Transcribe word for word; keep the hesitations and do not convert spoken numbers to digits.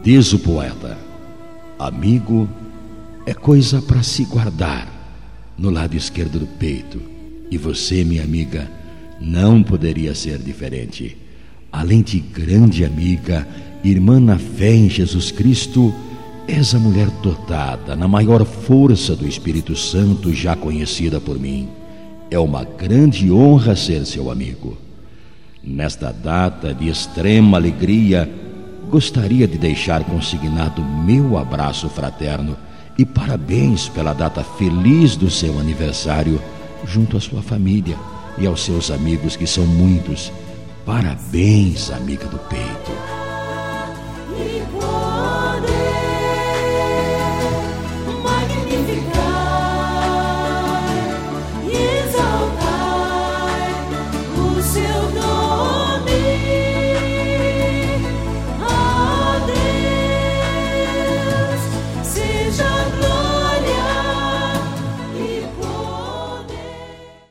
Diz o poeta: amigo é coisa para se guardar no lado esquerdo do peito. E você, minha amiga, não poderia ser diferente. Além de grande amiga, irmã na fé em Jesus Cristo, és a mulher dotada na maior força do Espírito Santo já conhecida por mim. É uma grande honra ser seu amigo. Nesta data de extrema alegria, gostaria de deixar consignado meu abraço fraterno e parabéns pela data feliz do seu aniversário, junto à sua família e aos seus amigos, que são muitos. Parabéns, amiga do peito.